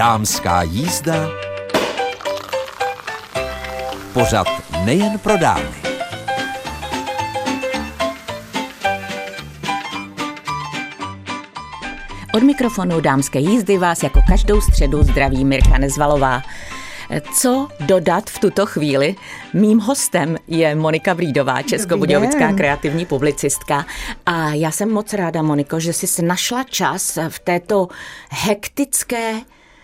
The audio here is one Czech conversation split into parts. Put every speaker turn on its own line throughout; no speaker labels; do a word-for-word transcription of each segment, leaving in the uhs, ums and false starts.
Dámská jízda, pořad nejen pro dámy.
Od mikrofonu Dámské jízdy vás jako každou středu zdraví Mirka Nezvalová. Co dodat v tuto chvíli? Mým hostem je Monika Brídová, českobudějovická kreativní publicistka. A já jsem moc ráda, Moniko, že jsi našla čas v této hektické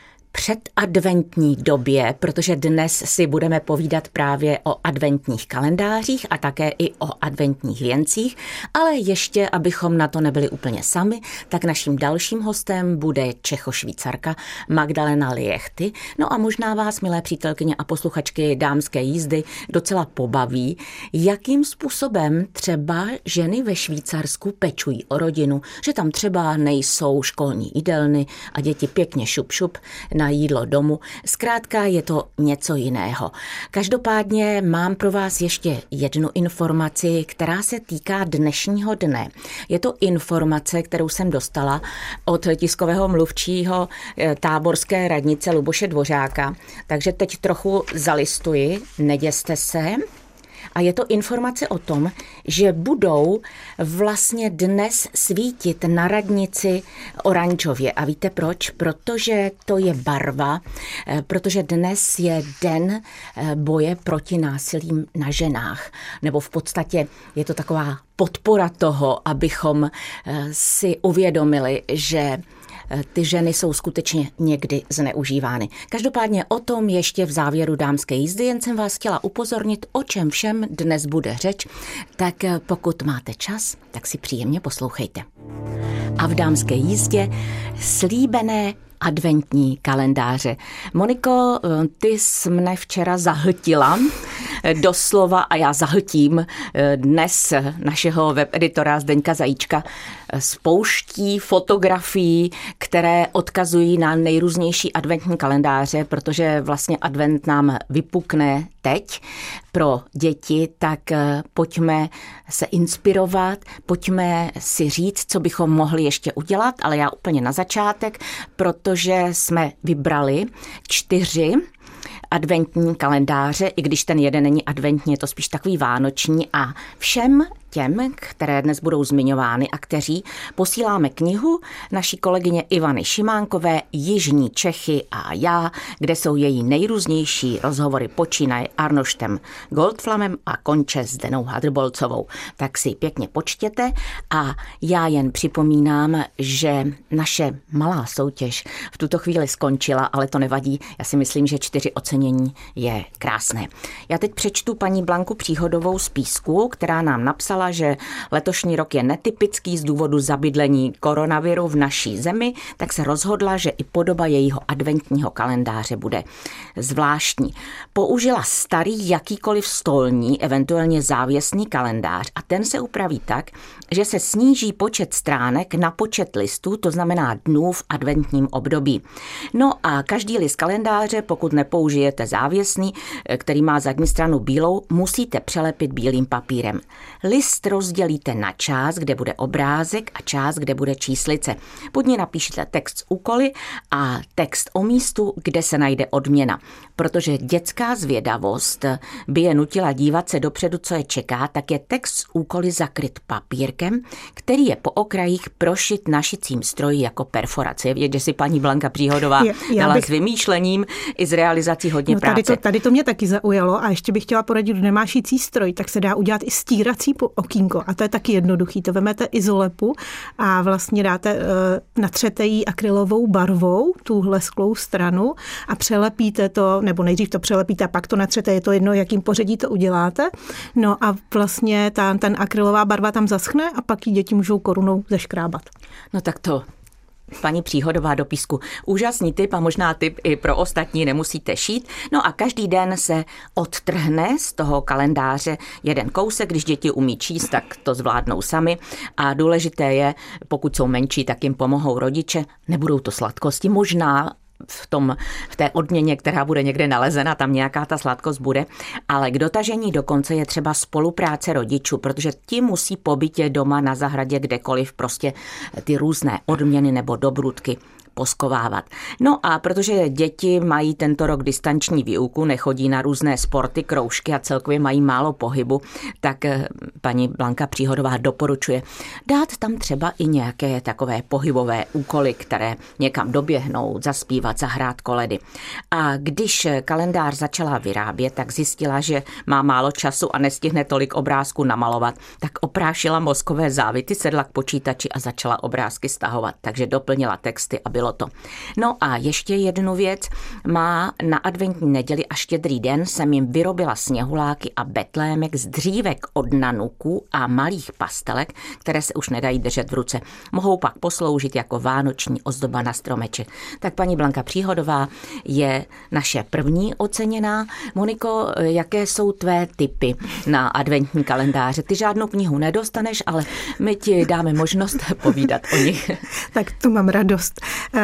předadventní době, protože dnes si budeme povídat právě o adventních kalendářích a také i o adventních věncích, ale ještě, abychom na to nebyli úplně sami, tak naším dalším hostem bude Čecho-Švýcarka Magdalena Liechty. No a možná vás, milé přítelkyně a posluchačky Dámské jízdy, docela pobaví, jakým způsobem třeba ženy ve Švýcarsku pečují o rodinu, že tam třeba nejsou školní jídelny a děti pěkně šup šup na jídlo domů. Zkrátka je to něco jiného. Každopádně mám pro vás ještě jednu informaci, která se týká dnešního dne. Je to informace, kterou jsem dostala od tiskového mluvčího táborské radnice Luboše Dvořáka. Takže teď trochu zalistuji, neděste se. A je to informace o tom, že budou vlastně dnes svítit na radnici oranžově. A víte proč? Protože to je barva, protože dnes je den boje proti násilí na ženách. Nebo v podstatě je to taková podpora toho, abychom si uvědomili, že ty ženy jsou skutečně někdy zneužívány. Každopádně o tom ještě v závěru Dámské jízdy, jen jsem vás chtěla upozornit, o čem všem dnes bude řeč, tak pokud máte čas, tak si příjemně poslouchejte. A v Dámské jízdě slíbené adventní kalendáře. Moniko, ty jsi mne včera zahltila doslova a já zahltím dnes našeho webeditora Zdeňka Zajíčka spouští fotografií, které odkazují na nejrůznější adventní kalendáře, protože vlastně advent nám vypukne teď pro děti, tak pojďme se inspirovat, pojďme si říct, co bychom mohli ještě udělat, ale já úplně na začátek, protože jsme vybrali čtyři adventní kalendáře, i když ten jeden není adventní, je to spíš takový vánoční a všem těm, které dnes budou zmiňovány a kteří posíláme knihu naší kolegyně Ivany Šimánkové Jižní Čechy a já, kde jsou její nejrůznější rozhovory počínaje Arnoštem Goldflamem a konče s Denou Hadrbolcovou. Tak si pěkně počtěte a já jen připomínám, že naše malá soutěž v tuto chvíli skončila, ale to nevadí. Já si myslím, že čtyři ocenění je krásné. Já teď přečtu paní Blanku Příhodovou z Písku, která nám napsala, že letošní rok je netypický z důvodu zabydlení koronaviru v naší zemi, tak se rozhodla, že i podoba jejího adventního kalendáře bude zvláštní. Použila starý jakýkoliv stolní, eventuálně závěsný kalendář a ten se upraví tak, že se sníží počet stránek na počet listů, to znamená dnů v adventním období. No a každý list kalendáře, pokud nepoužijete závěsný, který má zadní stranu bílou, musíte přelepit bílým papírem. List rozdělíte na část, kde bude obrázek a část, kde bude číslice. Pod ní napíšete text z úkoly a text o místu, kde se najde odměna. Protože dětská zvědavost by je nutila dívat se dopředu, co je čeká, tak je text z úkoly zakryt papírkem, který je po okrajích prošit na šicím stroji jako perforace. Vědět, že si paní Blanka Příhodová je, dala bych... s vymýšlením i s realizací hodně no,
tady
práce.
To, tady to mě taky zaujalo a ještě bych chtěla poradit, kdo nemá šicí stroj, tak se dá udělat i stírací okýnko a to je taky jednoduchý. To vemete izolepu a vlastně dáte, natřete jí akrylovou barvou, tuhle sklou stranu a přelepíte to, nebo nejdřív to přelepíte a pak to natřete, je to jedno, jakým pořadí to uděláte. No a vlastně ta, ten akrylová barva tam zaschne a pak ji děti můžou korunou zeškrábat.
No tak to paní Příhodová do Písku. Úžasný tip a možná tip i pro ostatní, nemusíte šít. No a každý den se odtrhne z toho kalendáře jeden kousek, když děti umí číst, tak to zvládnou sami. A důležité je, pokud jsou menší, tak jim pomohou rodiče. Nebudou to sladkosti, možná v, tom, v té odměně, která bude někde nalezena, tam nějaká ta sladkost bude, ale k dotažení do konce je třeba spolupráce rodičů, protože ti musí po bytě doma, na zahradě, kdekoliv prostě ty různé odměny nebo dobrutky poskovávat. No a protože děti mají tento rok distanční výuku, nechodí na různé sporty, kroužky a celkově mají málo pohybu, tak paní Blanka Příhodová doporučuje dát tam třeba i nějaké takové pohybové úkoly, které někam doběhnout, zaspívat, zahrát koledy. A když kalendář začala vyrábět, tak zjistila, že má málo času a nestihne tolik obrázků namalovat, tak oprášila mozkové závity, sedla k počítači a začala obrázky stahovat, takže doplnila texty a bylo to. No a ještě jednu věc, má na adventní neděli a Štědrý den jsem jim vyrobila sněhuláky a betlémek z dřívek od nanuků a malých pastelek, které se už nedají držet v ruce. Mohou pak posloužit jako vánoční ozdoba na stromeček. Tak paní Blanka Příhodová je naše první oceněná. Moniko, jaké jsou tvé tipy na adventní kalendáře? Ty žádnou knihu nedostaneš, ale my ti dáme možnost povídat o nich.
Tak tu mám radost.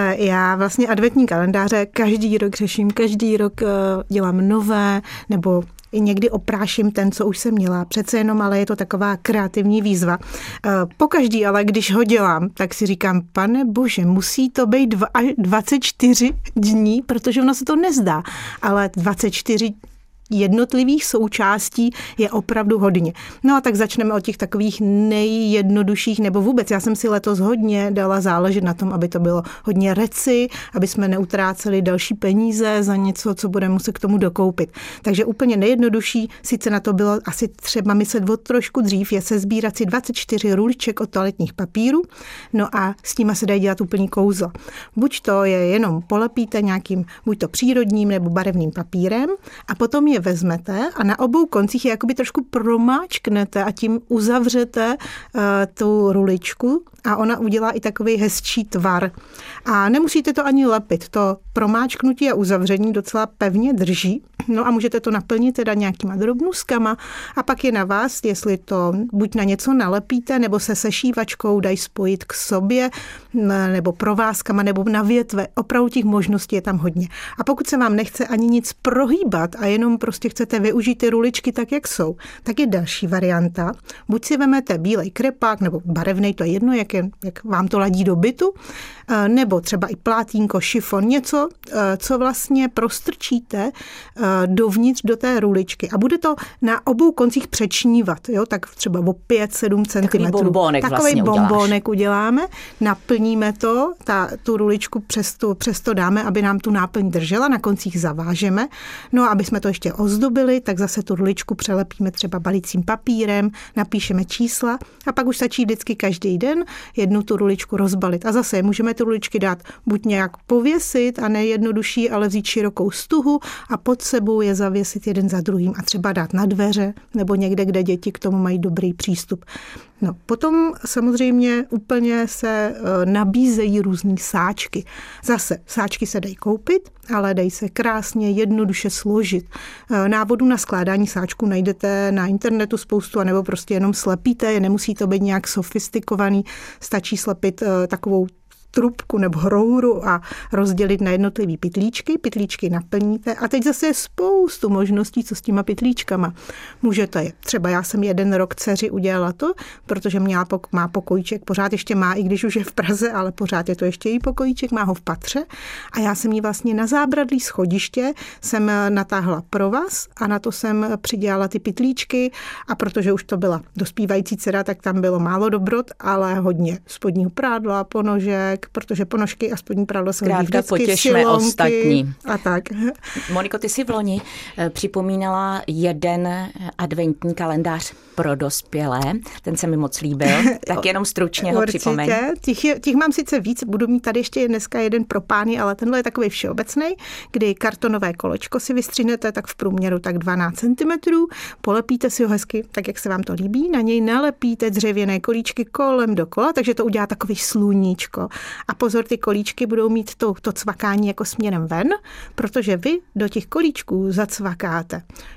Já vlastně adventní kalendáře každý rok řeším, každý rok dělám nové, nebo i někdy opráším ten, co už jsem měla. Přece jenom, ale je to taková kreativní výzva. Pokaždý, ale když ho dělám, tak si říkám, pane bože, musí to být dva, dvacet čtyři dní, protože ono se to nezdá, ale dvacet čtyři jednotlivých součástí je opravdu hodně. No a tak začneme od těch takových nejjednodušších, nebo vůbec. Já jsem si letos hodně dala záležet na tom, aby to bylo hodně reci, aby jsme neutráceli další peníze za něco, co budeme muset k tomu dokoupit. Takže úplně nejjednodušší, sice na to bylo asi třeba myslet o trošku dřív, je sesbírat si dvacet čtyři ruliček od toaletních papírů, no a s tím se dají dělat úplný kouzlo. Buď to je jenom polepíte nějakým, buď to přírodním nebo barevným papírem a potom je vezmete a na obou koncích je jakoby trošku promáčknete a tím uzavřete uh, tu ruličku a ona udělá i takový hezčí tvar. A nemusíte to ani lepit, to promáčknutí a uzavření docela pevně drží. No a můžete to naplnit teda nějakýma drobnuskama a pak je na vás, jestli to buď na něco nalepíte, nebo se sešívačkou dají spojit k sobě, nebo provázkama, nebo na větve. Opravdu těch možností je tam hodně. A pokud se vám nechce ani nic prohýbat a jenom prostě chcete využít ty ruličky tak, jak jsou, tak je další varianta. Buď si vemete bílej krepák, nebo barevnej, to je jedno, jak, je, jak vám to ladí do bytu, nebo třeba i plátínko, šifon, něco, co vlastně prostrčíte dovnitř do té ruličky a bude to na obou koncích přečnívat, jo, tak třeba o pět sedm centimetrů.
Takový bombonek
Takový
vlastně
bombonek uděláme, naplníme to, ta, tu ruličku přes, tu, přes to dáme, aby nám tu náplň držela, na koncích zavážeme, no a aby jsme to ještě ozdobili, tak zase tu ruličku přelepíme třeba balicím papírem, napíšeme čísla a pak už stačí vždycky každý den jednu tu ruličku rozbalit a zase můžeme ty ruličky dát buď nějak pověsit a nejjednodušší, ale vzít širokou stuhu a pod sebou je zavěsit jeden za druhým a třeba dát na dveře nebo někde, kde děti k tomu mají dobrý přístup. No, potom samozřejmě úplně se nabízejí různý sáčky. Zase sáčky se dají koupit, ale dají se krásně, jednoduše složit. Návodů na skládání sáčků najdete na internetu spoustu, anebo prostě jenom slepíte je, nemusí to být nějak sofistikovaný, stačí slepit takovou trubku nebo hrouru a rozdělit na jednotlivý pytlíčky. Pytlíčky naplníte a teď zase je spoustu možností, co s těma pytlíčkama. Můžete je. Třeba já jsem jeden rok dceři udělala to, protože měla, má pokojíček, pořád ještě má, i když už je v Praze, ale pořád je to ještě její pokojíček, má ho v patře a já jsem jí vlastně na zábradlí schodiště jsem natáhla provaz a na to jsem přidělala ty pytlíčky a protože už to byla dospívající dcera, tak tam bylo málo dobrot, ale hodně spodního prádla, ponožek, protože ponožky a spodní prádlo se hodí vždycky,
potěšme silonky ostatní.
A tak.
Moniko, ty si v loni připomínala jeden adventní kalendář pro dospělé. Ten se mi moc líbil, tak jenom stručně ho
Určitě.
připomeň.
Těch, je, těch mám sice víc, budu mít tady ještě dneska jeden pro pány, ale tenhle je takový všeobecný, kdy kartonové kolečko si vystřihnete tak v průměru tak dvanáct centimetrů, polepíte si ho hezky, tak jak se vám to líbí, na něj nalepíte dřevěné kolíčky kolem dokola, takže to udělá takový sluníčko. A pozor, ty kolíčky budou mít to, to cvakání jako směrem ven, protože vy do těch kolíčků zacvakáte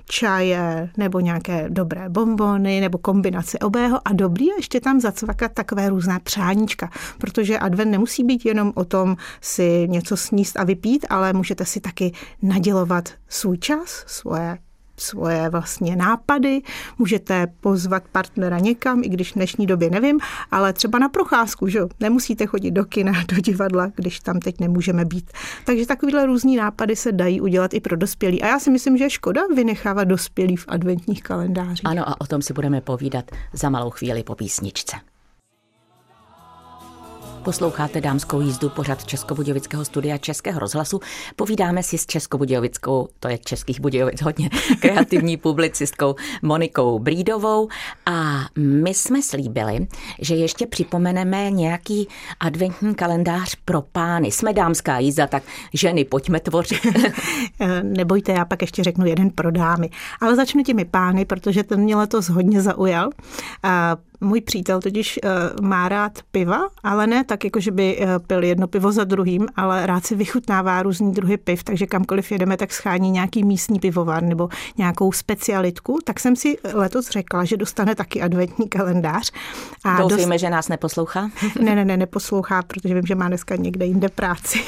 čaje nebo nějaké dobré bonbony nebo kombinace obého a dobrý je ještě tam zacvakat takové různé přáníčka, protože advent nemusí být jenom o tom si něco sníst a vypít, ale můžete si taky nadělovat svůj čas, svoje svoje vlastně nápady, můžete pozvat partnera někam, i když v dnešní době nevím, ale třeba na procházku, že jo? Nemusíte chodit do kina, do divadla, když tam teď nemůžeme být. Takže takovýhle různý nápady se dají udělat i pro dospělí. A já si myslím, že je škoda vynechávat dospělí v adventních kalendářích.
Ano, a o tom si budeme povídat za malou chvíli po písničce. Posloucháte Dámskou jízdu, pořad Českobudějovického studia Českého rozhlasu. Povídáme si s českobudějovickou, to je Českých Budějovic hodně, kreativní publicistkou Monikou Brídovou. A my jsme slíbili, že ještě připomeneme nějaký adventní kalendář pro pány. Jsme Dámská jízda, tak ženy, pojďme tvořit.
Nebojte, já pak ještě řeknu jeden pro dámy. Ale začnu těmi pány, protože ten mě letos hodně zaujal. Můj přítel totiž uh, má rád piva, ale ne tak, jako že by uh, pil jedno pivo za druhým, ale rád si vychutnává různý druhy piv, takže kamkoliv jedeme, tak schání nějaký místní pivovar nebo nějakou specialitku. Tak jsem si letos řekla, že dostane taky adventní kalendář.
A doufejme, dost... že nás neposlouchá.
Ne, ne, ne, neposlouchá, protože vím, že má dneska někde jinde práci.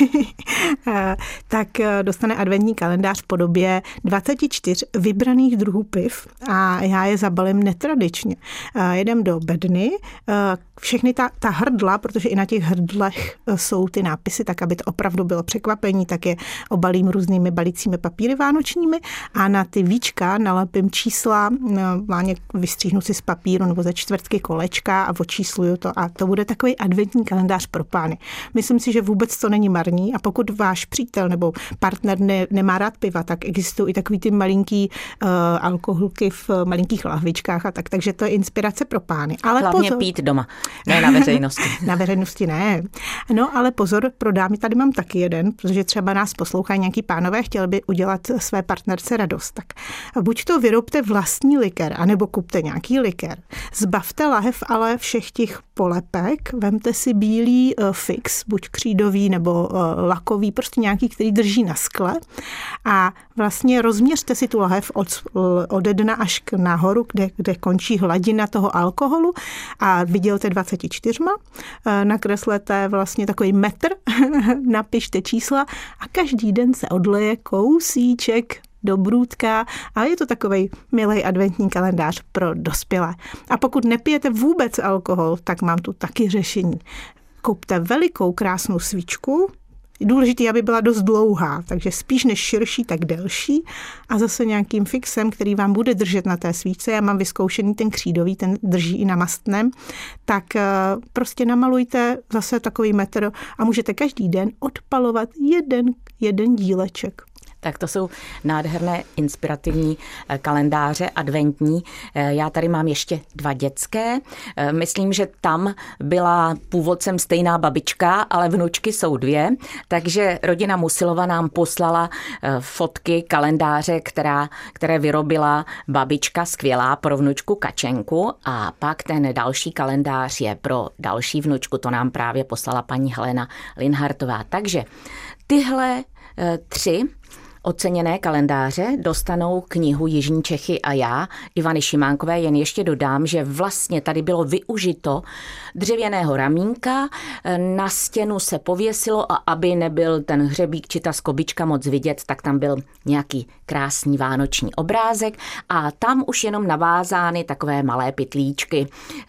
Tak dostane adventní kalendář v podobě dvacet čtyři vybraných druhů piv a já je zabalím netradičně. Jedem do bedny, všechny ta, ta hrdla, protože i na těch hrdlech jsou ty nápisy, tak aby to opravdu bylo překvapení, tak je obalím různými balicími papíry vánočními a na ty víčka nalepím čísla, váně vystříhnu si z papíru nebo ze čtvrtky kolečka a očísluju to a to bude takový adventní kalendář pro pány. Myslím si, že vůbec to není marný a pokud váš přítel nebo partner ne, nemá rád piva, tak existují i takový ty malinký uh, alkoholky v malinkých lahvičkách a tak, takže to je inspirace pro pány. Ale
hlavně
pozor,
pít doma, ne na veřejnosti.
Na veřejnosti ne. No, ale pozor, pro dámy tady mám taky jeden, protože třeba nás poslouchají nějaký pánové, chtěli by udělat své partnerce radost. Tak buď to vyrobte vlastní likér, anebo kupte nějaký likér. Zbavte lahev ale všech těch polepek, vemte si bílý uh, fix, buď křídový nebo uh, lakový, prostě nějaký, který drží na skle a vlastně rozměřte si tu lahev od, od dna až k nahoru, kde, kde končí hladina toho alkoholu a vydělte dvacet čtyři, nakreslete vlastně takový metr, napište čísla a každý den se odleje kousíček do brůdka a je to takovej milej adventní kalendář pro dospělé. A pokud nepijete vůbec alkohol, tak mám tu taky řešení. Kupte velikou krásnou svíčku, důležité, aby byla dost dlouhá, takže spíš než širší, tak delší a zase nějakým fixem, který vám bude držet na té svíčce. Já mám vyzkoušený ten křídový, ten drží i na mastném, tak prostě namalujte zase takový metr a můžete každý den odpalovat jeden, jeden díleček.
Tak to jsou nádherné inspirativní kalendáře adventní. Já tady mám ještě dva dětské. Myslím, že tam byla původcem stejná babička, ale vnučky jsou dvě. Takže rodina Musilova nám poslala fotky kalendáře, která, které vyrobila babička skvělá pro vnučku Kačenku. A pak ten další kalendář je pro další vnučku. To nám právě poslala paní Helena Linhartová. Takže tyhle tři oceněné kalendáře dostanou knihu Jižní Čechy a já, Ivany Šimánkové. Jen ještě dodám, že vlastně tady bylo využito dřevěného ramínka, na stěnu se pověsilo a aby nebyl ten hřebík či ta skobička moc vidět, tak tam byl nějaký krásný vánoční obrázek a tam už jenom navázány takové malé pytlíčky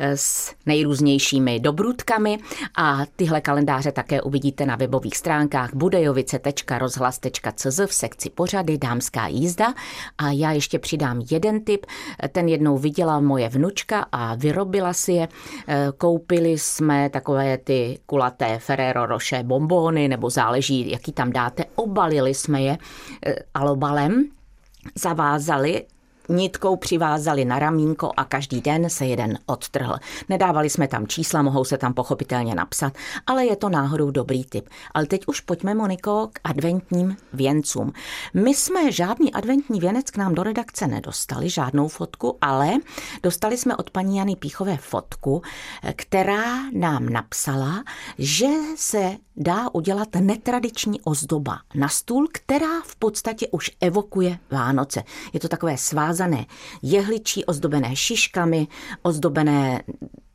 s nejrůznějšími dobrutkami a tyhle kalendáře také uvidíte na webových stránkách budejovice tečka rozhlas tečka cz v sekci pořady Dámská jízda a já ještě přidám jeden tip. Ten jednou viděla moje vnučka a vyrobila si je. Koupili jsme takové ty kulaté Ferrero Rocher bonbóny, nebo záleží, jaký tam dáte. Obalili jsme je alobalem, zavázali, nitkou přivázali na ramínko a každý den se jeden odtrhl. Nedávali jsme tam čísla, mohou se tam pochopitelně napsat, ale je to náhodou dobrý tip. Ale teď už pojďme, Moniko, k adventním věncům. My jsme žádný adventní věnec k nám do redakce nedostali, žádnou fotku, ale dostali jsme od paní Jany Píchové fotku, která nám napsala, že se dá udělat netradiční ozdoba na stůl, která v podstatě už evokuje Vánoce. Je to takové svázané jehličí, ozdobené šiškami, ozdobené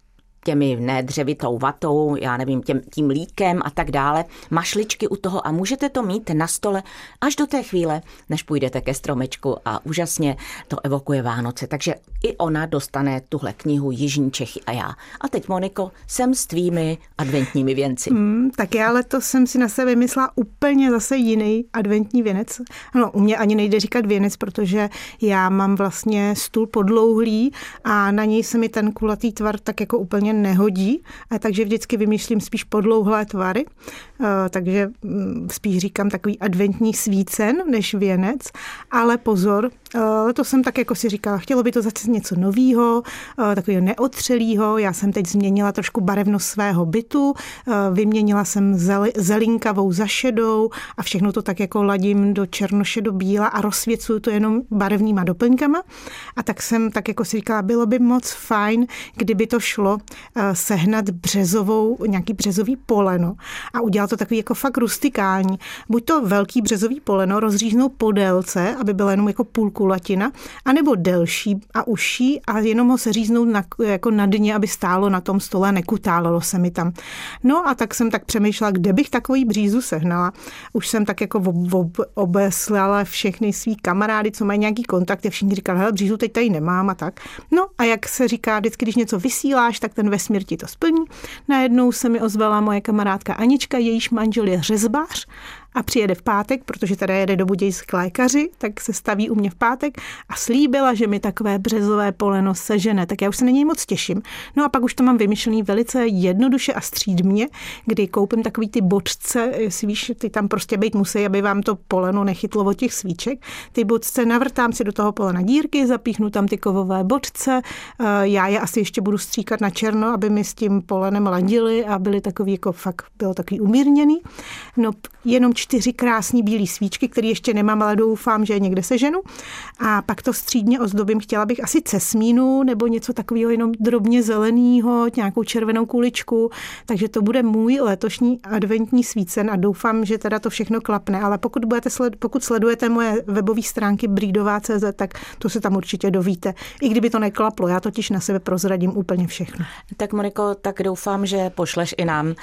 těmi nedřevitou vatou, já nevím, těm, tím líkem a tak dále, mašličky u toho a můžete to mít na stole až do té chvíle, než půjdete ke stromečku a úžasně to evokuje Vánoce. Takže i ona dostane tuhle knihu Jižní Čechy a já. A teď, Moniko, jsem s tvými adventními věnci.
Hmm, tak já letos jsem si na sebe vymyslela úplně zase jiný adventní věnec. No, u mě ani nejde říkat věnec, protože já mám vlastně stůl podlouhlý a na něj se mi ten kulatý tvar tak jako úplně nehodí, a takže vždycky vymýšlím spíš podlouhlé tvary, takže spíš říkám takový adventní svícen než věnec, ale pozor, to jsem tak jako si říkala, chtělo by to zase něco novýho, takového neotřelýho, já jsem teď změnila trošku barevnost svého bytu, vyměnila jsem zelinkavou za šedou a všechno to tak jako ladím do černošedobíla a rozsvěcuju to jenom barevnýma doplňkama. A tak jsem tak jako si říkala, bylo by moc fajn, kdyby to šlo sehnat březovou, nějaký březový poleno a udělat to takový jako fakt rustikální. Buď to velký březový poleno rozříznout po délce, aby byla jenom jako půl kulatina, anebo delší a užší a jenom ho seříznout na, jako na dně, aby stálo na tom stole a nekutálalo se mi tam. No a tak jsem tak přemýšlela, kde bych takový břízu sehnala. Už jsem tak jako ob, ob, obeslala všechny svý kamarády, co mají nějaký kontakt, a všichni říkali, hele, břízu teď tady nemám a tak. No a jak se říká, vždycky, když něco vysíláš, tak ten vesmír ti to splní. Najednou se mi ozvala moje kamarádka Anička, jejíž manžel je řezbář a přijede v pátek, protože teda jede do Budějic k lékaři, tak se staví u mě v pátek a slíbila, že mi takové březové poleno sežene, tak já už se na něj moc těším. No a pak už to mám vymyšlený velice jednoduše a střídmě, kdy koupím takový ty bočce, jestli víš, ty tam prostě být musí, aby vám to poleno nechytlo od těch svíček. Ty bočce navrtám si do toho polena dírky, zapíchnu tam ty kovové bočce, já je asi ještě budu stříkat na černo, aby mi s tím polenem ladily a byly takový jako fakt, bylo takový umírněný. No jenom čtyři krásný bílé svíčky, které ještě nemám, ale doufám, že je někde seženu. A pak to střídně ozdobím. Chtěla bych asi cesmínu nebo něco takového jenom drobně zeleného, nějakou červenou kuličku. Takže to bude můj letošní adventní svícen a doufám, že teda to všechno klapne. Ale pokud, budete sled, pokud sledujete moje webové stránky breedová tečka cé zet, tak to se tam určitě dovíte. I kdyby to neklaplo, já totiž na sebe prozradím úplně všechno.
Tak Moniko, tak doufám, že pošleš i nám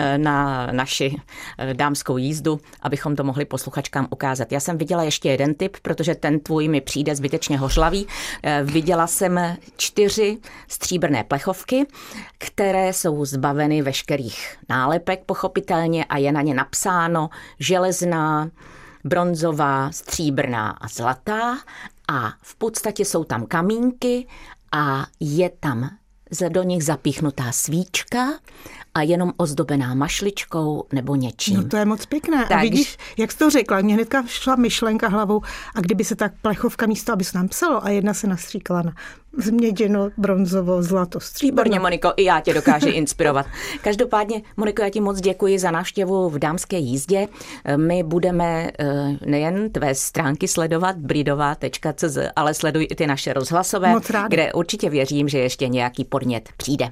na naši dámskou jízdu, abychom to mohli posluchačkám ukázat. Já jsem viděla ještě jeden tip, protože ten tvůj mi přijde zbytečně hořlavý. Viděla jsem čtyři stříbrné plechovky, které jsou zbaveny veškerých nálepek, pochopitelně, a je na ně napsáno železná, bronzová, stříbrná a zlatá a v podstatě jsou tam kamínky a je tam do nich zapíchnutá svíčka a jenom ozdobená mašličkou nebo něčím.
No to je moc pěkné. Tak, a vidíš, jak jsi to řekla, mě hnedka šla myšlenka hlavou a kdyby se tak plechovka místo, aby se nám psalo a jedna se nastříkala na změděno, bronzovo, zlato, stříbrno.
Výborně, Moniko, i já tě dokážu inspirovat. Každopádně, Moniko, já ti moc děkuji za návštěvu v dámské jízdě. My budeme nejen tvé stránky sledovat, breedová tečka cé zet, ale sleduj i ty naše rozhlasové, kde určitě věřím, že ještě nějaký podnět přijde.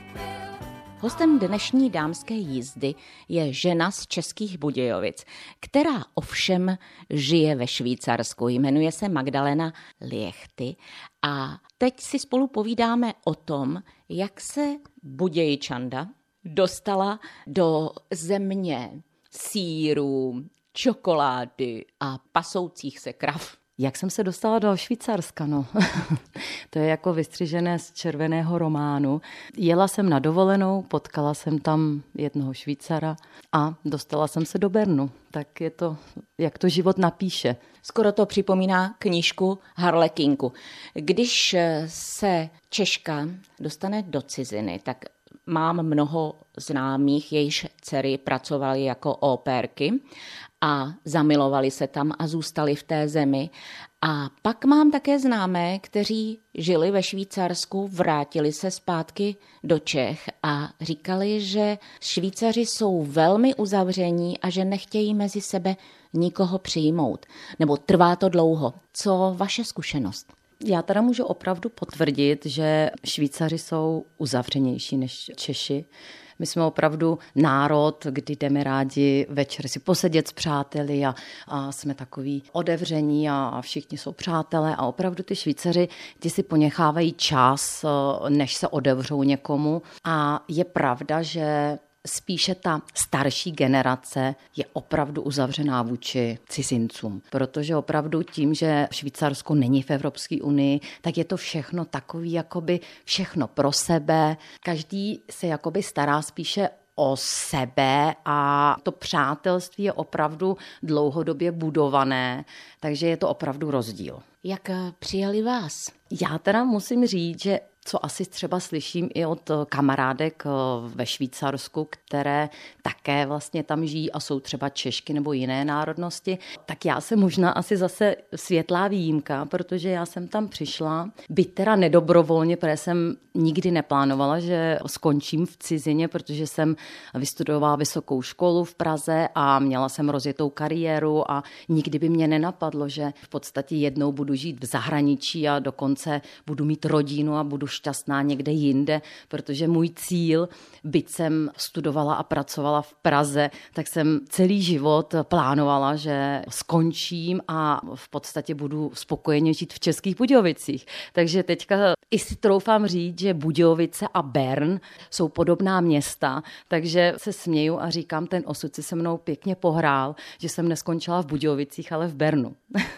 Hostem dnešní dámské jízdy je žena z Českých Budějovic, která ovšem žije ve Švýcarsku. Jmenuje se Magdalena Liechty a teď si spolu povídáme o tom, jak se Budějičanda dostala do země sýrů, čokolády a pasoucích se krav.
Jak jsem se dostala do Švýcarska, no. To je jako vystřižené z červeného románu. Jela jsem na dovolenou, potkala jsem tam jednoho Švýcara a dostala jsem se do Bernu. Tak je to, jak to život napíše.
Skoro to připomíná knížku Harlekinku. Když se Češka dostane do ciziny, tak mám mnoho známých, jejichž dcery pracovaly jako opérky a zamilovali se tam a zůstali v té zemi. A pak mám také známé, kteří žili ve Švýcarsku, vrátili se zpátky do Čech a říkali, že Švýcaři jsou velmi uzavření a že nechtějí mezi sebe nikoho přijmout. Nebo trvá to dlouho. Co vaše zkušenost?
Já teda můžu opravdu potvrdit, že Švýcaři jsou uzavřenější než Češi. My jsme opravdu národ, kdy jdeme rádi večer si posedět s přáteli a, a jsme takový otevření a, a všichni jsou přátelé a opravdu ty Švýcaři, ti si ponechávají čas, než se otevřou někomu a je pravda, že spíše ta starší generace je opravdu uzavřená vůči cizincům, protože opravdu tím, že Švýcarsko není v Evropské unii, tak je to všechno takový jakoby všechno pro sebe. Každý se jakoby stará spíše o sebe a to přátelství je opravdu dlouhodobě budované, takže je to opravdu rozdíl.
Jak přijali vás?
Já teda musím říct, že co asi třeba slyším i od kamarádek ve Švýcarsku, které také vlastně tam žijí a jsou třeba Češky nebo jiné národnosti, tak já jsem možná asi zase světlá výjimka, protože já jsem tam přišla, byť teda nedobrovolně, protože jsem nikdy neplánovala, že skončím v cizině, protože jsem vystudovala vysokou školu v Praze a měla jsem rozjetou kariéru a nikdy by mě nenapadlo, že v podstatě jednou budu žít v zahraničí a dokonce budu mít rodinu a budu šťastná někde jinde, protože můj cíl, byť jsem studovala a pracovala v Praze, tak jsem celý život plánovala, že skončím a v podstatě budu spokojeně žít v Českých Budějovicích. Takže teďka i si troufám říct, že Budějovice a Bern jsou podobná města, takže se směju a říkám, ten osud si se mnou pěkně pohrál, že jsem neskončila v Budějovicích, ale v Bernu.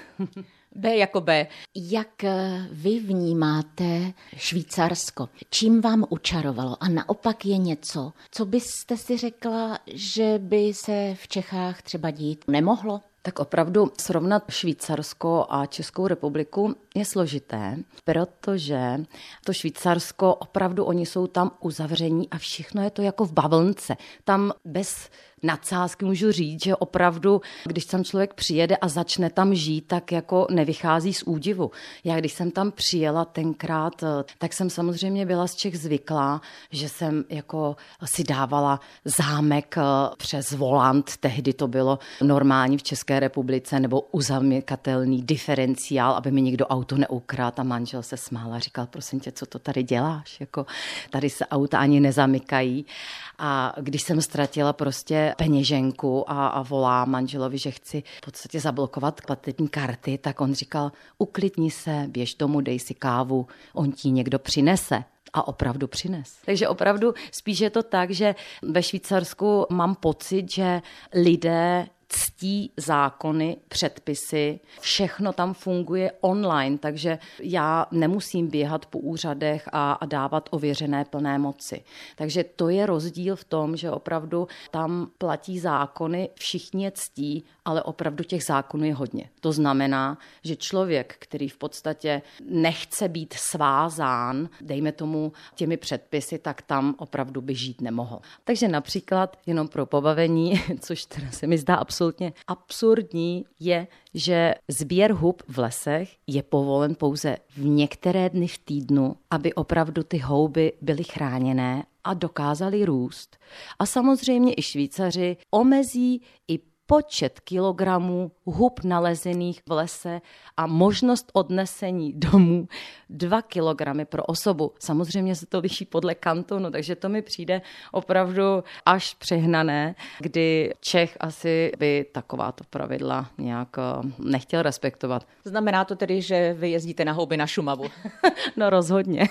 B jako B. Jak vy vnímáte Švýcarsko? Čím vám učarovalo? A naopak je něco, co byste si řekla, že by se v Čechách třeba dít nemohlo?
Tak opravdu srovnat Švýcarsko a Českou republiku je složité, protože to Švýcarsko, opravdu oni jsou tam uzavření a všechno je to jako v bavlnce. Tam bez nadsázky můžu říct, že opravdu, když tam člověk přijede a začne tam žít, tak jako nevychází z údivu. Já když jsem tam přijela tenkrát, tak jsem samozřejmě byla z Čech zvyklá, že jsem jako si dávala zámek přes volant, tehdy to bylo normální v České republice, nebo uzamykatelný diferenciál, aby mi někdo auto neukradl a manžel se smál a říkal, prosím tě, co to tady děláš? Jako, tady se auta ani nezamykají. A když jsem ztratila prostě peněženku a, a volá manželovi, že chci v podstatě zablokovat platební karty, tak on říkal, uklidni se, běž domů, dej si kávu, on ti někdo přinese. A opravdu přines. Takže opravdu spíš je to tak, že ve Švýcarsku mám pocit, že lidé ctí zákony, předpisy, všechno tam funguje online, takže já nemusím běhat po úřadech a, a dávat ověřené plné moci. Takže to je rozdíl v tom, že opravdu tam platí zákony, všichni je ctí, ale opravdu těch zákonů je hodně. To znamená, že člověk, který v podstatě nechce být svázán, dejme tomu těmi předpisy, tak tam opravdu by žít nemohl. Takže například jenom pro pobavení, což teda se mi zdá absolutně absurdní, je, že sběr hub v lesech je povolen pouze v některé dny v týdnu, aby opravdu ty houby byly chráněné a dokázaly růst. A samozřejmě i Švýcaři omezí i počet kilogramů hub nalezených v lese a možnost odnesení domů dva kilogramy pro osobu. Samozřejmě se to liší podle kantonu, takže to mi přijde opravdu až přehnané, kdy Čech asi by takováto pravidla nějak nechtěl respektovat.
Znamená to tedy, že vy jezdíte na houby na Šumavu?
No rozhodně.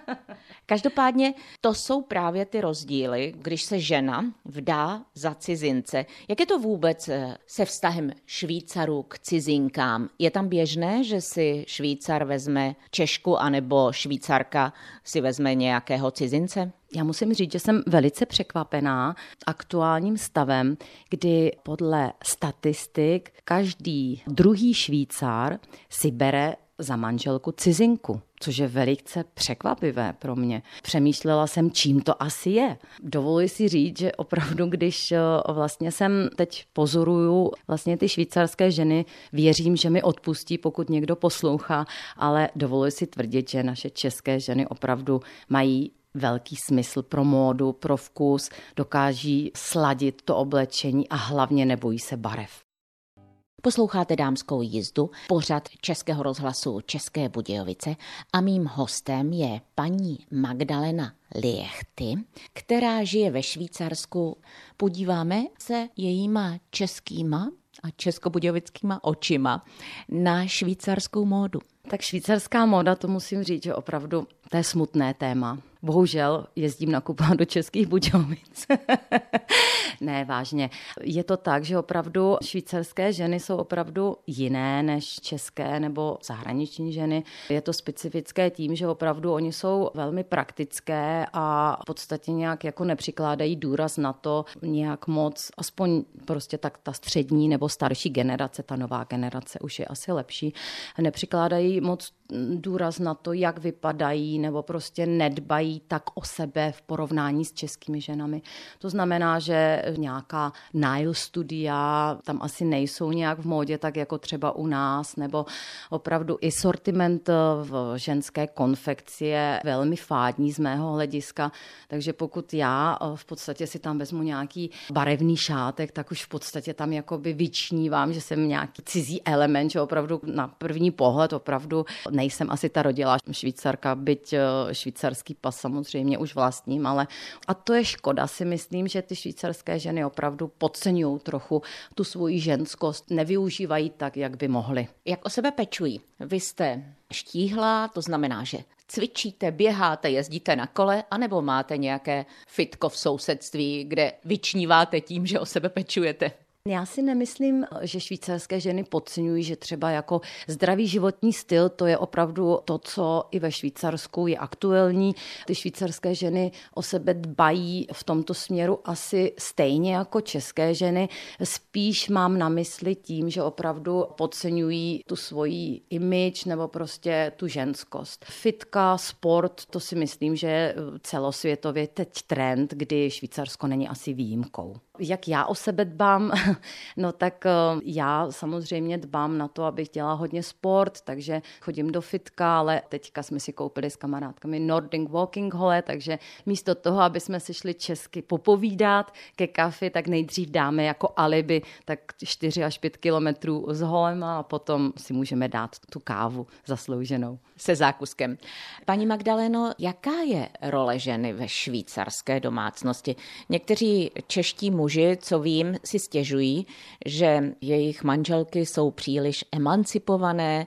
Každopádně to jsou právě ty rozdíly, když se žena vdá za cizince. Jak je to vůbec se vztahem Švýcarů k cizinkám? Je tam běžné, že si Švýcar vezme Češku anebo Švýcarka si vezme nějakého cizince?
Já musím říct, že jsem velice překvapená aktuálním stavem, kdy podle statistik každý druhý Švýcar si bere za manželku cizinku, což je velice překvapivé pro mě. Přemýšlela jsem, čím to asi je. Dovoluji si říct, že opravdu, když vlastně jsem teď pozoruju vlastně ty švýcarské ženy, věřím, že mi odpustí, pokud někdo poslouchá, ale dovoluji si tvrdit, že naše české ženy opravdu mají velký smysl pro módu, pro vkus, dokáží sladit to oblečení a hlavně nebojí se barev.
Posloucháte Dámskou jízdu, pořad Českého rozhlasu České Budějovice a mým hostem je paní Magdalena Liechty, která žije ve Švýcarsku. Podíváme se jejíma českýma a českobudějovickýma očima na švýcarskou módu.
Tak švýcarská móda, to musím říct, že opravdu to je smutné téma. Bohužel jezdím nakupovat do Českých Budějovic. Ne, vážně. Je to tak, že opravdu švýcarské ženy jsou opravdu jiné než české nebo zahraniční ženy. Je to specifické tím, že opravdu oni jsou velmi praktické a v podstatě nějak jako nepřikládají důraz na to nějak moc, aspoň prostě tak ta střední nebo starší generace, ta nová generace už je asi lepší, nepřikládají moc důraz na to, jak vypadají, nebo prostě nedbají tak o sebe v porovnání s českými ženami. To znamená, že nějaká nail studia tam asi nejsou nějak v módě, tak jako třeba u nás, nebo opravdu i sortiment v ženské konfekci je velmi fádní z mého hlediska, takže pokud já v podstatě si tam vezmu nějaký barevný šátek, tak už v podstatě tam jakoby vyčnívám, že jsem nějaký cizí element, že opravdu na první pohled opravdu nejsem asi ta rodilá Švýcarka, byť švýcarský pas samozřejmě už vlastním, ale a to je škoda, si myslím, že ty švýcarské ženy opravdu podceňují trochu tu svoji ženskost, nevyužívají tak, jak by mohly.
Jak o sebe pečují? Vy jste štíhlá, to znamená, že cvičíte, běháte, jezdíte na kole, anebo máte nějaké fitko v sousedství, kde vyčníváte tím, že o sebe pečujete?
Já si nemyslím, že švýcarské ženy podceňují, že třeba jako zdravý životní styl, to je opravdu to, co i ve Švýcarsku je aktuální. Ty švýcarské ženy o sebe dbají v tomto směru asi stejně jako české ženy. Spíš mám na mysli tím, že opravdu podceňují tu svoji image nebo prostě tu ženskost. Fitka, sport, to si myslím, že je celosvětově teď trend, kdy Švýcarsko není asi výjimkou. Jak já o sebe dbám? No tak já samozřejmě dbám na to, abych dělala hodně sport, takže chodím do fitka, ale teďka jsme si koupili s kamarádkami Nordic Walking Hole, takže místo toho, aby jsme si šli česky popovídat ke kafi, tak nejdřív dáme jako alibi tak čtyři až pět kilometrů s holem a potom si můžeme dát tu kávu zaslouženou.
Se zákuskem. Paní Magdaleno, jaká je role ženy ve švýcarské domácnosti? Někteří čeští muži, co vím, si stěžují, že jejich manželky jsou příliš emancipované,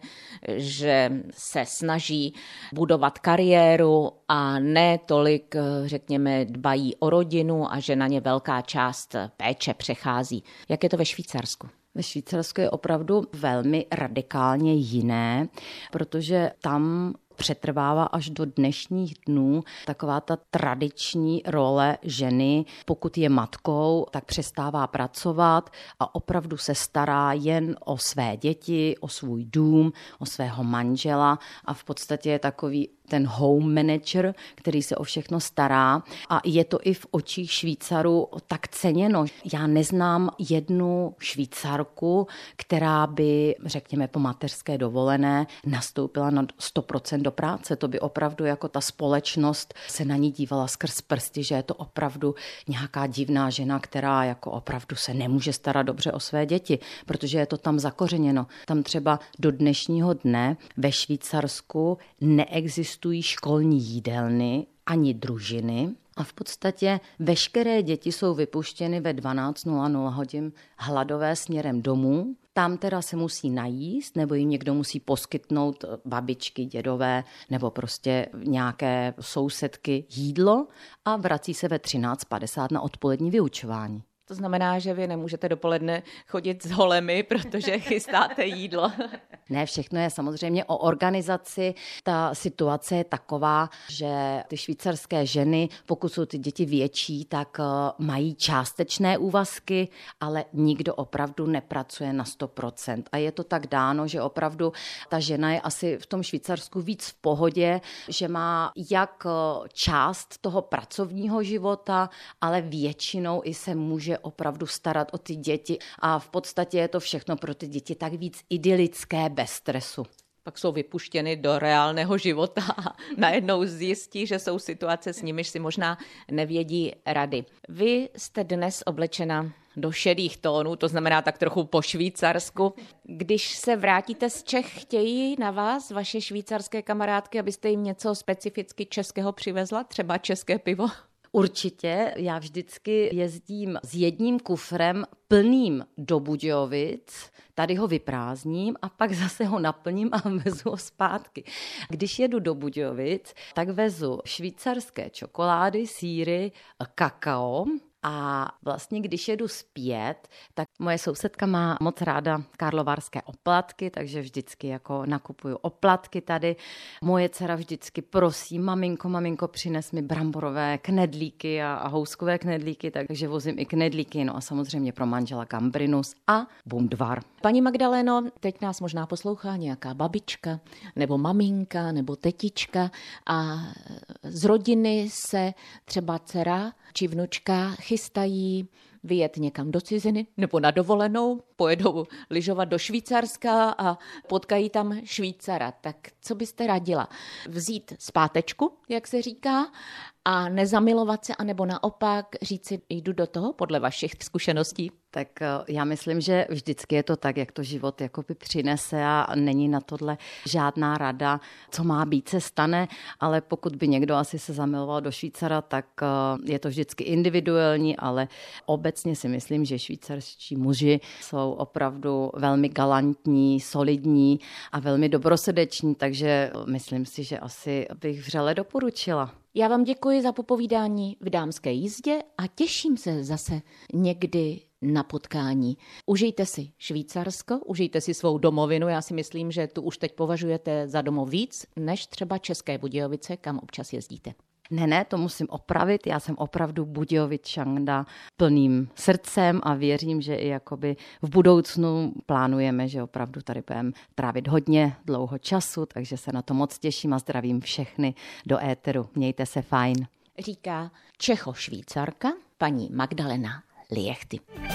že se snaží budovat kariéru a ne tolik, řekněme, dbají o rodinu a že na ně velká část péče přechází. Jak je to ve Švýcarsku?
Ve Švýcarsku je opravdu velmi radikálně jiné, protože tam přetrvává až do dnešních dnů taková ta tradiční role ženy. Pokud je matkou, tak přestává pracovat a opravdu se stará jen o své děti, o svůj dům, o svého manžela a v podstatě je takový ten home manager, který se o všechno stará a je to i v očích Švýcarů tak ceněno. Já neznám jednu Švýcarku, která by, řekněme, po mateřské dovolené nastoupila na sto procent do práce. To by opravdu jako ta společnost se na ní dívala skrz prsty, že je to opravdu nějaká divná žena, která jako opravdu se nemůže starat dobře o své děti, protože je to tam zakořeněno. Tam třeba do dnešního dne ve Švýcarsku neexistuje školní jídelny ani družiny a v podstatě veškeré děti jsou vypuštěny ve dvanáct hodin hladové směrem domů. Tam teda se musí najíst, nebo jim někdo musí poskytnout, babičky, dědové, nebo prostě nějaké sousedky jídlo a vrací se ve třináct padesát na odpolední vyučování.
To znamená, že vy nemůžete dopoledne chodit s holemi, protože chystáte jídlo.
Ne, všechno je samozřejmě o organizaci. Ta situace je taková, že ty švýcarské ženy, pokud jsou ty děti větší, tak mají částečné úvazky, ale nikdo opravdu nepracuje na sto procent. A je to tak dáno, že opravdu ta žena je asi v tom Švýcarsku víc v pohodě, že má jak část toho pracovního života, ale většinou i se může opravdu starat o ty děti a v podstatě je to všechno pro ty děti tak víc idylické, bez stresu.
Pak jsou vypuštěny do reálného života a najednou zjistí, že jsou situace, s nimiž si možná nevědí rady. Vy jste dnes oblečena do šedých tónů, to znamená tak trochu po švýcarsku. Když se vrátíte z Čech, chtějí na vás vaše švýcarské kamarádky, abyste jim něco specificky českého přivezla, třeba české pivo?
Určitě, já vždycky jezdím s jedním kufrem plným do Budějovic, tady ho vyprázdním a pak zase ho naplním a vezu ho zpátky. Když jedu do Budějovic, tak vezu švýcarské čokolády, sýry, kakao. A vlastně, když jedu zpět, tak moje sousedka má moc ráda karlovarské oplatky, takže vždycky jako nakupuju oplatky tady. Moje dcera vždycky prosí, maminko, maminko, přines mi bramborové knedlíky a, a houskové knedlíky, takže vozím i knedlíky, no a samozřejmě pro manžela gambrinus a bundvar.
Paní Magdaleno, teď nás možná poslouchá nějaká babička, nebo maminka, nebo tetička a z rodiny se třeba dcera či vnučka chystají vyjet někam do ciziny nebo na dovolenou, pojedou lyžovat do Švýcarska a potkají tam Švýcara. Tak co byste radila? Vzít zpátečku, jak se říká, a nezamilovat se, anebo naopak říci, jdu do toho podle vašich zkušeností?
Tak já myslím, že vždycky je to tak, jak to život jakoby přinese a není na tohle žádná rada, co má být, se stane, ale pokud by někdo asi se zamiloval do Švýcara, tak je to vždycky individuální, ale obecně si myslím, že švýcarští muži jsou opravdu velmi galantní, solidní a velmi dobrosrdeční, takže myslím si, že asi bych vřele doporučila.
Já vám děkuji za popovídání v dámské jízdě a těším se zase někdy na potkání. Užijte si Švýcarsko, užijte si svou domovinu. Já si myslím, že tu už teď považujete za domov víc, než třeba České Budějovice, kam občas jezdíte.
Ne, ne, to musím opravit. Já jsem opravdu Budějovičanda plným srdcem a věřím, že i jakoby v budoucnu plánujeme, že opravdu tady budeme trávit hodně dlouho času, takže se na to moc těším a zdravím všechny do éteru. Mějte se fajn.
Říká Čecho-Švýcarka paní Magdalena Liechty.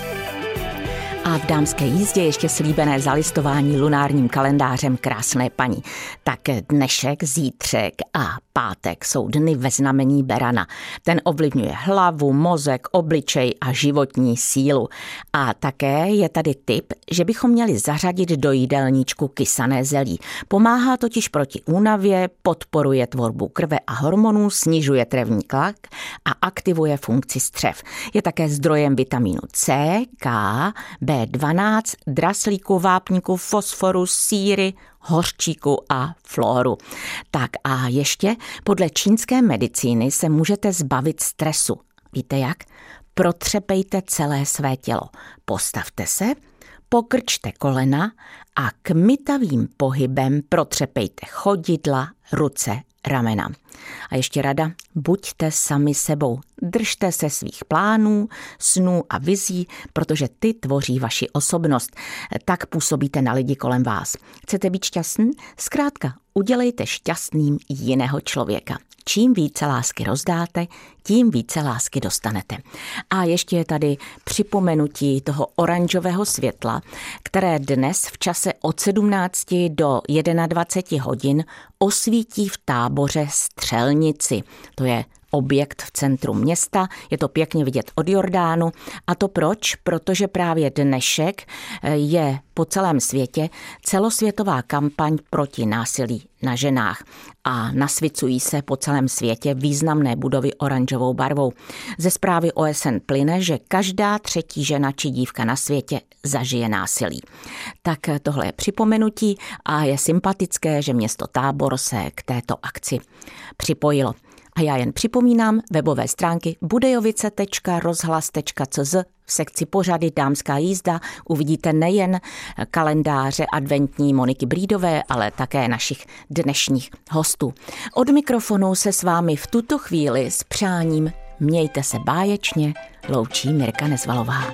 A v dámské jízdě ještě slíbené zalistování lunárním kalendářem krásné paní. Tak dnešek, zítřek a pátek jsou dny ve znamení berana. Ten ovlivňuje hlavu, mozek, obličej a životní sílu. A také je tady tip, že bychom měli zařadit do jídelníčku kysané zelí. Pomáhá totiž proti únavě, podporuje tvorbu krve a hormonů, snižuje trevní tlak a aktivuje funkci střev. Je také zdrojem vitamínu C, K, bé dvanáct, draslíku, vápníku, fosforu, síry, hořčíku a floru. Tak a ještě podle čínské medicíny se můžete zbavit stresu. Víte jak? Protřepejte celé své tělo. Postavte se, pokrčte kolena a kmitavým pohybem protřepejte chodidla, ruce, ramena. A ještě rada, buďte sami sebou. Držte se svých plánů, snů a vizí, protože ty tvoří vaši osobnost. Tak působíte na lidi kolem vás. Chcete být šťastný? Zkrátka, udělejte šťastným jiného člověka. Čím více lásky rozdáte, tím více lásky dostanete. A ještě je tady připomenutí toho oranžového světla, které dnes v čase od sedmnácti do dvaceti jedna hodin osvítí v táboře Střelnici. To je objekt v centru města, je to pěkně vidět od Jordánu. A to proč? Protože právě dnešek je po celém světě celosvětová kampaň proti násilí na ženách a nasvicují se po celém světě významné budovy oranžovou barvou. Ze zprávy O S N plyne, že každá třetí žena či dívka na světě zažije násilí. Tak tohle je připomenutí a je sympatické, že město Tábor se k této akci připojilo. A já jen připomínám webové stránky budejovice tečka rozhlas tečka cé zet. V sekci pořady Dámská jízda uvidíte nejen kalendáře adventní Moniky Brídové, ale také našich dnešních hostů. Od mikrofonu se s vámi v tuto chvíli s přáním mějte se báječně loučí Mirka Nezvalová.